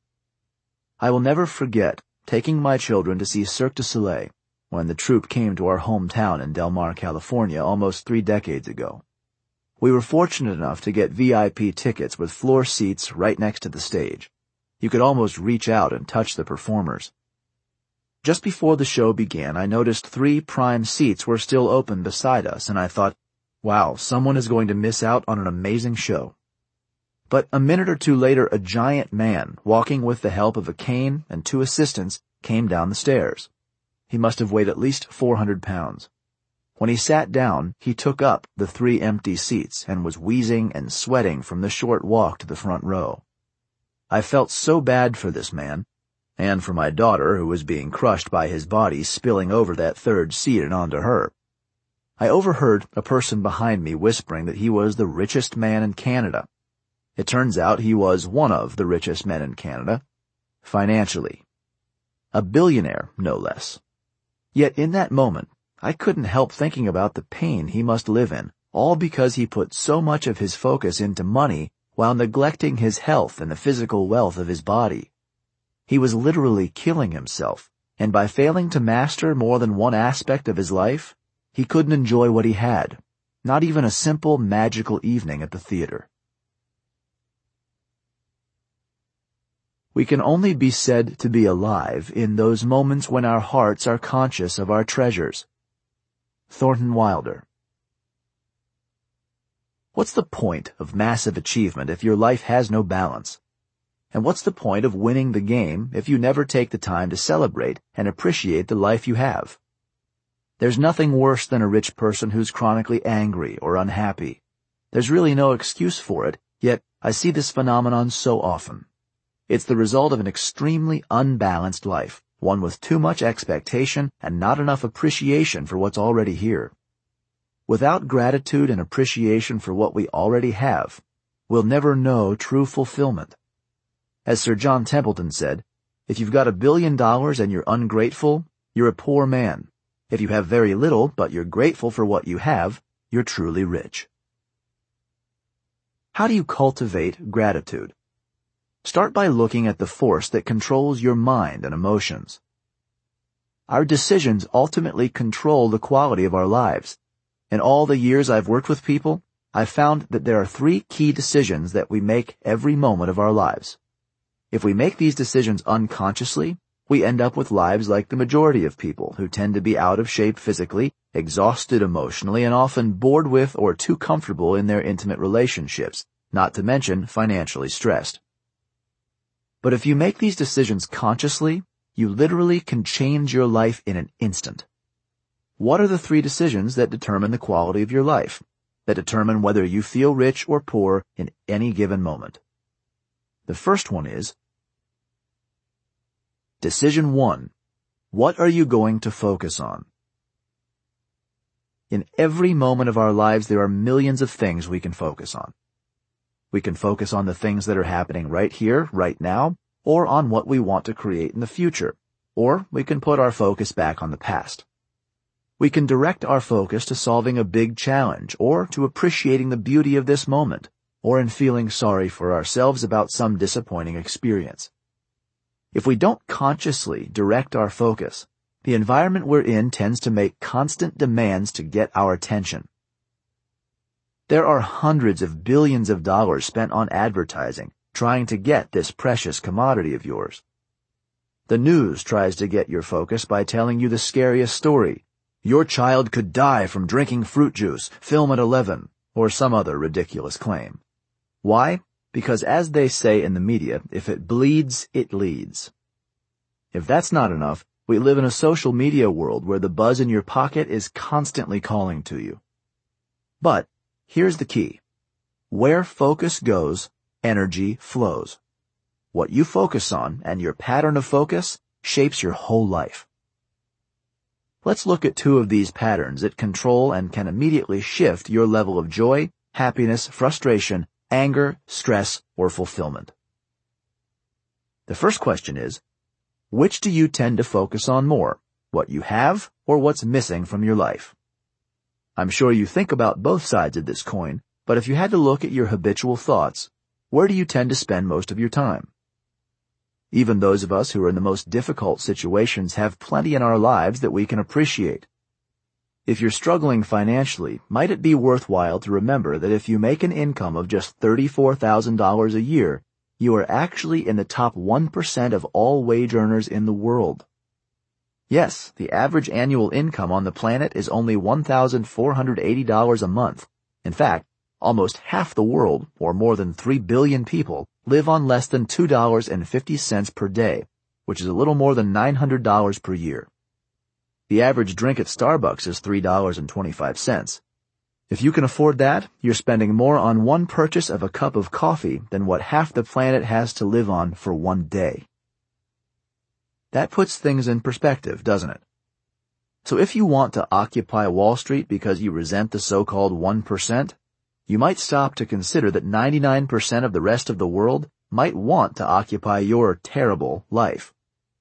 I will never forget taking my children to see Cirque du Soleil when the troupe came to our hometown in Del Mar, California, almost 3 decades ago. We were fortunate enough to get VIP tickets with floor seats right next to the stage. You could almost reach out and touch the performers. Just before the show began, I noticed 3 prime seats were still open beside us, and I thought, wow, someone is going to miss out on an amazing show. But a minute or two later, a giant man, walking with the help of a cane and 2 assistants, came down the stairs. He must have weighed at least 400 pounds. When he sat down, he took up the 3 empty seats and was wheezing and sweating from the short walk to the front row. I felt so bad for this man, and for my daughter who was being crushed by his body spilling over that 3rd seat and onto her. I overheard a person behind me whispering that he was the richest man in Canada. It turns out he was one of the richest men in Canada, financially. A billionaire, no less. Yet in that moment, I couldn't help thinking about the pain he must live in, all because he put so much of his focus into money while neglecting his health and the physical wealth of his body. He was literally killing himself, and by failing to master more than one aspect of his life, he couldn't enjoy what he had, not even a simple magical evening at the theater. We can only be said to be alive in those moments when our hearts are conscious of our treasures. Thornton Wilder. What's the point of massive achievement if your life has no balance? And what's the point of winning the game if you never take the time to celebrate and appreciate the life you have? There's nothing worse than a rich person who's chronically angry or unhappy. There's really no excuse for it, yet I see this phenomenon so often. It's the result of an extremely unbalanced life, one with too much expectation and not enough appreciation for what's already here. Without gratitude and appreciation for what we already have, we'll never know true fulfillment. As Sir John Templeton said, if you've got $1 billion and you're ungrateful, you're a poor man. If you have very little but you're grateful for what you have, you're truly rich. How do you cultivate gratitude? Start by looking at the force that controls your mind and emotions. Our decisions ultimately control the quality of our lives. In all the years I've worked with people, I've found that there are 3 key decisions that we make every moment of our lives. If we make these decisions unconsciously, we end up with lives like the majority of people who tend to be out of shape physically, exhausted emotionally, and often bored with or too comfortable in their intimate relationships, not to mention financially stressed. But if you make these decisions consciously, you literally can change your life in an instant. What are the 3 decisions that determine the quality of your life, that determine whether you feel rich or poor in any given moment? The first one is Decision 1. What are you going to focus on? In every moment of our lives, there are millions of things we can focus on. We can focus on the things that are happening right here, right now, or on what we want to create in the future, or we can put our focus back on the past. We can direct our focus to solving a big challenge, or to appreciating the beauty of this moment, or in feeling sorry for ourselves about some disappointing experience. If we don't consciously direct our focus, the environment we're in tends to make constant demands to get our attention. There are hundreds of billions of dollars spent on advertising, trying to get this precious commodity of yours. The news tries to get your focus by telling you the scariest story. Your child could die from drinking fruit juice, film at 11, or some other ridiculous claim. Why? Because as they say in the media, if it bleeds, it leads. If that's not enough, we live in a social media world where the buzz in your pocket is constantly calling to you. But here's the key. Where focus goes, energy flows. What you focus on and your pattern of focus shapes your whole life. Let's look at 2 of these patterns that control and can immediately shift your level of joy, happiness, frustration, anger, stress, or fulfillment. The first question is, which do you tend to focus on more, what you have or what's missing from your life? I'm sure you think about both sides of this coin, but if you had to look at your habitual thoughts, where do you tend to spend most of your time? Even those of us who are in the most difficult situations have plenty in our lives that we can appreciate. If you're struggling financially, might it be worthwhile to remember that if you make an income of just $34,000 a year, you are actually in the top 1% of all wage earners in the world. Yes, the average annual income on the planet is only $1,480 a month. In fact, almost half the world, or more than 3 billion people, live on less than $2.50 per day, which is a little more than $900 per year. The average drink at Starbucks is $3.25. If you can afford that, you're spending more on one purchase of a cup of coffee than what half the planet has to live on for one day. That puts things in perspective, doesn't it? So if you want to occupy Wall Street because you resent the so-called 1%, you might stop to consider that 99% of the rest of the world might want to occupy your terrible life.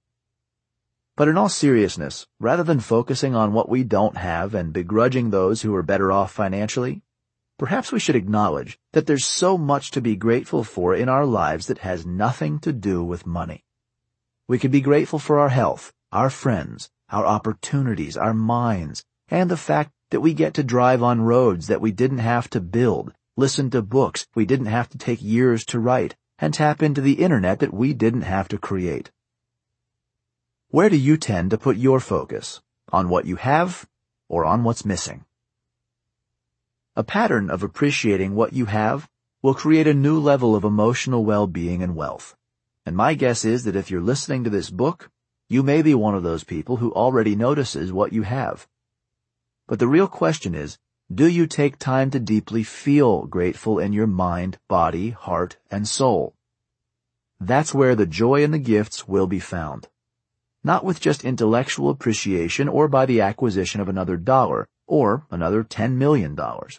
But in all seriousness, rather than focusing on what we don't have and begrudging those who are better off financially, perhaps we should acknowledge that there's so much to be grateful for in our lives that has nothing to do with money. We could be grateful for our health, our friends, our opportunities, our minds, and the fact that we get to drive on roads that we didn't have to build, listen to books we didn't have to take years to write, and tap into the internet that we didn't have to create. Where do you tend to put your focus? On what you have or on what's missing? A pattern of appreciating what you have will create a new level of emotional well-being and wealth. And my guess is that if you're listening to this book, you may be one of those people who already notices what you have. But the real question is, do you take time to deeply feel grateful in your mind, body, heart, and soul? That's where the joy and the gifts will be found. Not with just intellectual appreciation or by the acquisition of another dollar or another $10 million.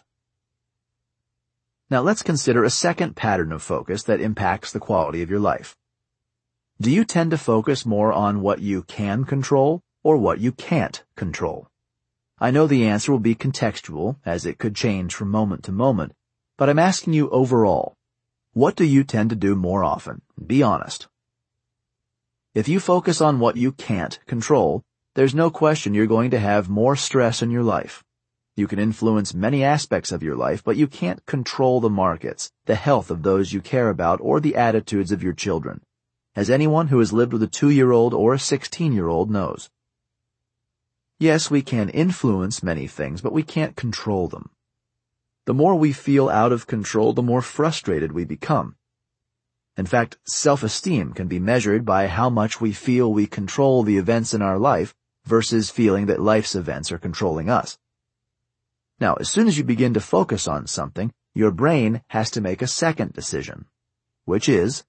Now let's consider a second pattern of focus that impacts the quality of your life. Do you tend to focus more on what you can control or what you can't control? I know the answer will be contextual, as it could change from moment to moment, but I'm asking you overall. What do you tend to do more often? Be honest. If you focus on what you can't control, there's no question you're going to have more stress in your life. You can influence many aspects of your life, but you can't control the markets, the health of those you care about, or the attitudes of your children, as anyone who has lived with a 2-year-old or a 16-year-old knows. Yes, we can influence many things, but we can't control them. The more we feel out of control, the more frustrated we become. In fact, self-esteem can be measured by how much we feel we control the events in our life versus feeling that life's events are controlling us. Now, as soon as you begin to focus on something, your brain has to make a second decision, which is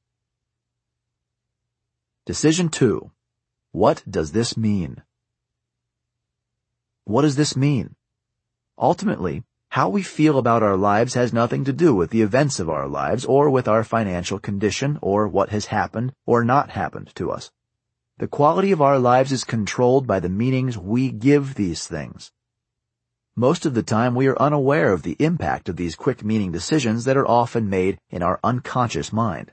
Decision 2. What does this mean? What does this mean? Ultimately, how we feel about our lives has nothing to do with the events of our lives or with our financial condition or what has happened or not happened to us. The quality of our lives is controlled by the meanings we give these things. Most of the time, we are unaware of the impact of these quick meaning decisions that are often made in our unconscious mind.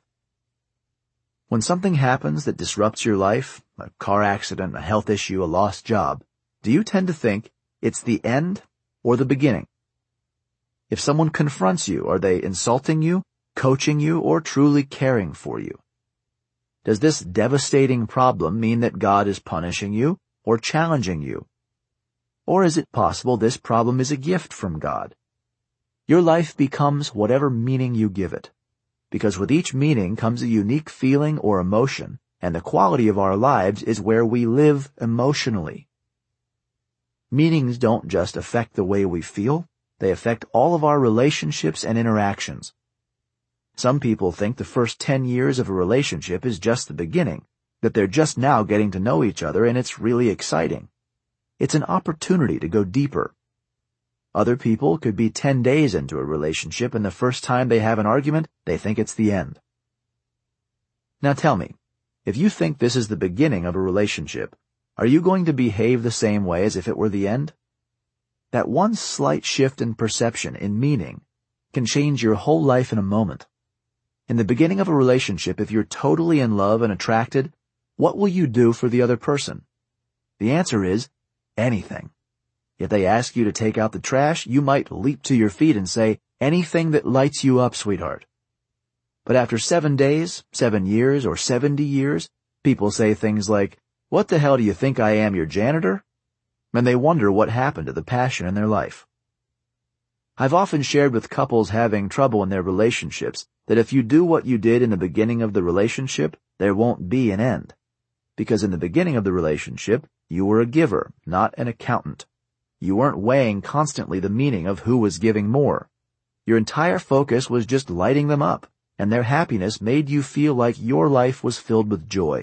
When something happens that disrupts your life, a car accident, a health issue, a lost job, do you tend to think it's the end or the beginning? If someone confronts you, are they insulting you, coaching you, or truly caring for you? Does this devastating problem mean that God is punishing you or challenging you? Or is it possible this problem is a gift from God? Your life becomes whatever meaning you give it, because with each meaning comes a unique feeling or emotion, and the quality of our lives is where we live emotionally. Meanings don't just affect the way we feel, they affect all of our relationships and interactions. Some people think the first 10 years of a relationship is just the beginning, that they're just now getting to know each other and it's really exciting. It's an opportunity to go deeper. Other people could be 10 days into a relationship and the first time they have an argument, they think it's the end. Now tell me, if you think this is the beginning of a relationship, are you going to behave the same way as if it were the end? That one slight shift in perception, in meaning, can change your whole life in a moment. In the beginning of a relationship, if you're totally in love and attracted, what will you do for the other person? The answer is anything. If they ask you to take out the trash, you might leap to your feet and say, anything that lights you up, sweetheart. But after 7 days, 7 years, or 70 years, people say things like, what the hell do you think I am, your janitor? And they wonder what happened to the passion in their life. I've often shared with couples having trouble in their relationships that if you do what you did in the beginning of the relationship, there won't be an end. Because in the beginning of the relationship, you were a giver, not an accountant. You weren't weighing constantly the meaning of who was giving more. Your entire focus was just lighting them up, and their happiness made you feel like your life was filled with joy.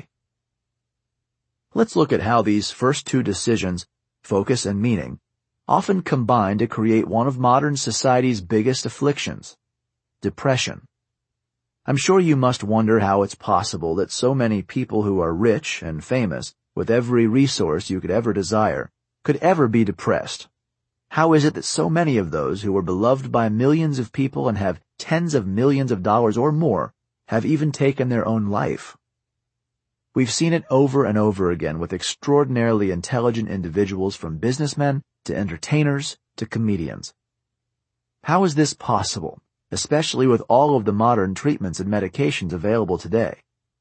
Let's look at how these first two decisions, focus and meaning, often combine to create one of modern society's biggest afflictions, depression. I'm sure you must wonder how it's possible that so many people who are rich and famous, with every resource you could ever desire, could ever be depressed. How is it that so many of those who are beloved by millions of people and have tens of millions of dollars or more have even taken their own life? We've seen it over and over again with extraordinarily intelligent individuals, from businessmen to entertainers to comedians. How is this possible, especially with all of the modern treatments and medications available today?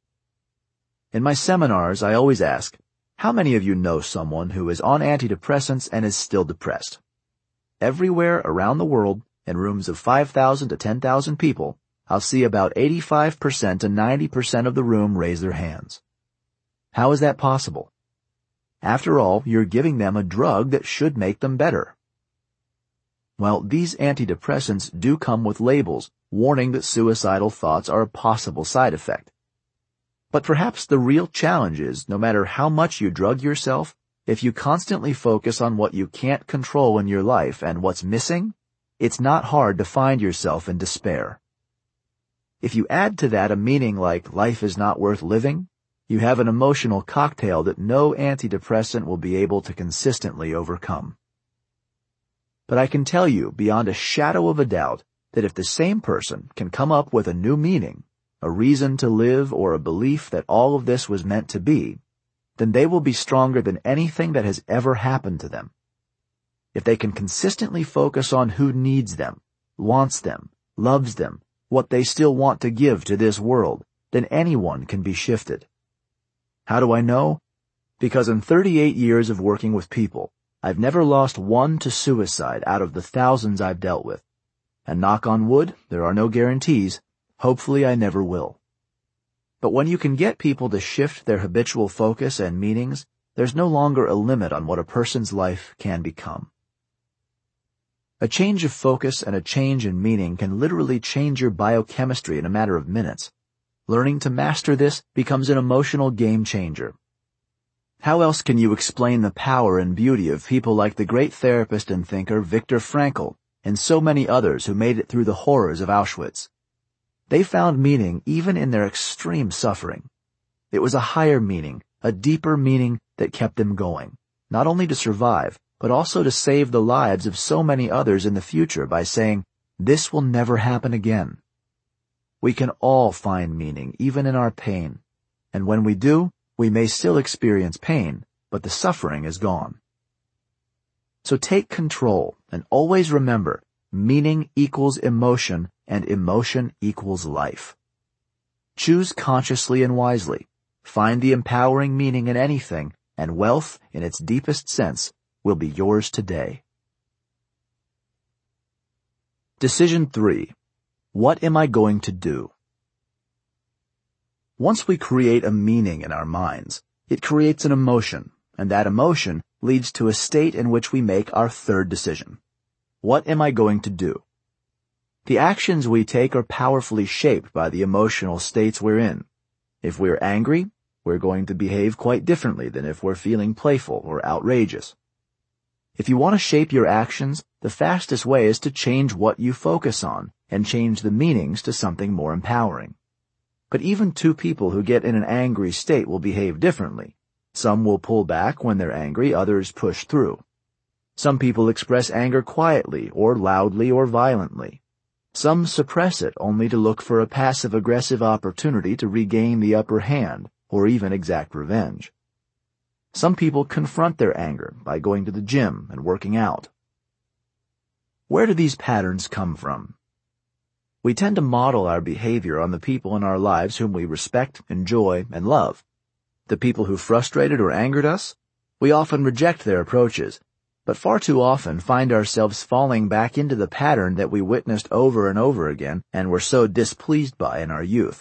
In my seminars, I always ask, how many of you know someone who is on antidepressants and is still depressed? Everywhere around the world, in rooms of 5,000 to 10,000 people, I'll see about 85% to 90% of the room raise their hands. How is that possible? After all, you're giving them a drug that should make them better. Well, these antidepressants do come with labels warning that suicidal thoughts are a possible side effect. But perhaps the real challenge is, no matter how much you drug yourself, if you constantly focus on what you can't control in your life and what's missing, it's not hard to find yourself in despair. If you add to that a meaning like life is not worth living, you have an emotional cocktail that no antidepressant will be able to consistently overcome. But I can tell you, beyond a shadow of a doubt, that if the same person can come up with a new meaning, a reason to live, or a belief that all of this was meant to be, then they will be stronger than anything that has ever happened to them. If they can consistently focus on who needs them, wants them, loves them, what they still want to give to this world, then anyone can be shifted. How do I know? Because in 38 years of working with people, I've never lost one to suicide out of the thousands I've dealt with. And knock on wood, there are no guarantees. Hopefully I never will. But when you can get people to shift their habitual focus and meanings, there's no longer a limit on what a person's life can become. A change of focus and a change in meaning can literally change your biochemistry in a matter of minutes. Learning to master this becomes an emotional game changer. How else can you explain the power and beauty of people like the great therapist and thinker Viktor Frankl and so many others who made it through the horrors of Auschwitz? They found meaning even in their extreme suffering. It was a higher meaning, a deeper meaning that kept them going, not only to survive, but also to save the lives of so many others in the future by saying, "This will never happen again." We can all find meaning, even in our pain. And when we do, we may still experience pain, but the suffering is gone. So take control and always remember, meaning equals emotion and emotion equals life. Choose consciously and wisely. Find the empowering meaning in anything, and wealth, in its deepest sense, will be yours today. Decision 3. What am I going to do? Once we create a meaning in our minds, it creates an emotion, and that emotion leads to a state in which we make our third decision. What am I going to do? The actions we take are powerfully shaped by the emotional states we're in. If we're angry, we're going to behave quite differently than if we're feeling playful or outrageous. If you want to shape your actions, the fastest way is to change what you focus on and change the meanings to something more empowering. But even two people who get in an angry state will behave differently. Some will pull back when they're angry, others push through. Some people express anger quietly or loudly or violently. Some suppress it only to look for a passive-aggressive opportunity to regain the upper hand or even exact revenge. Some people confront their anger by going to the gym and working out. Where do these patterns come from? We tend to model our behavior on the people in our lives whom we respect, enjoy, and love. The people who frustrated or angered us, we often reject their approaches, but far too often find ourselves falling back into the pattern that we witnessed over and over again and were so displeased by in our youth.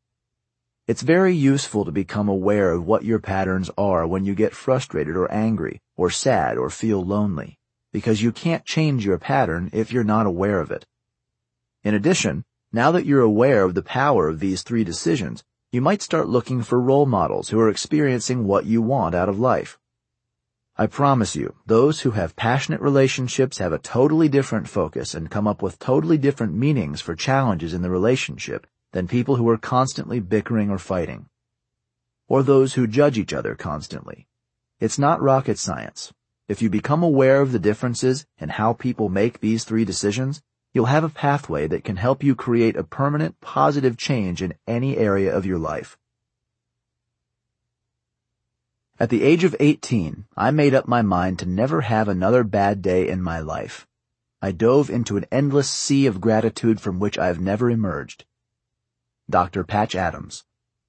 It's very useful to become aware of what your patterns are when you get frustrated or angry or sad or feel lonely, because you can't change your pattern if you're not aware of it. In addition, now that you're aware of the power of these three decisions, you might start looking for role models who are experiencing what you want out of life. I promise you, those who have passionate relationships have a totally different focus and come up with totally different meanings for challenges in the relationship than people who are constantly bickering or fighting, or those who judge each other constantly. It's not rocket science. If you become aware of the differences in how people make these three decisions, you'll have a pathway that can help you create a permanent, positive change in any area of your life. At the age of 18, I made up my mind to never have another bad day in my life. I dove into an endless sea of gratitude from which I have never emerged. Dr. Patch Adams.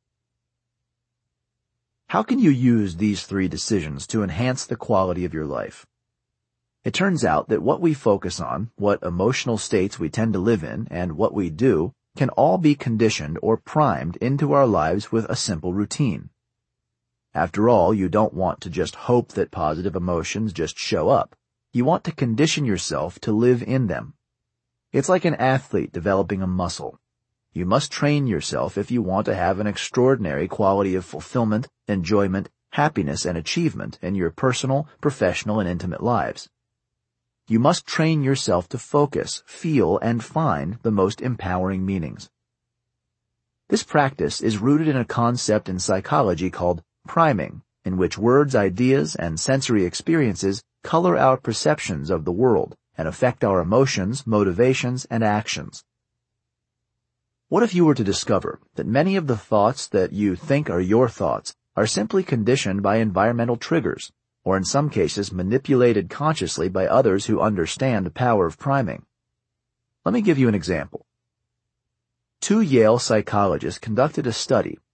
How can you use these three decisions to enhance the quality of your life? It turns out that what we focus on, what emotional states we tend to live in, and what we do can all be conditioned or primed into our lives with a simple routine. After all, you don't want to just hope that positive emotions just show up. You want to condition yourself to live in them. It's like an athlete developing a muscle. You must train yourself if you want to have an extraordinary quality of fulfillment, enjoyment, happiness, and achievement in your personal, professional, and intimate lives. You must train yourself to focus, feel, and find the most empowering meanings. This practice is rooted in a concept in psychology called priming, in which words, ideas, and sensory experiences color our perceptions of the world and affect our emotions, motivations, and actions. What if you were to discover that many of the thoughts that you think are your thoughts are simply conditioned by environmental triggers, or in some cases manipulated consciously by others who understand the power of priming? Let me give you an example. Two Yale psychologists conducted a study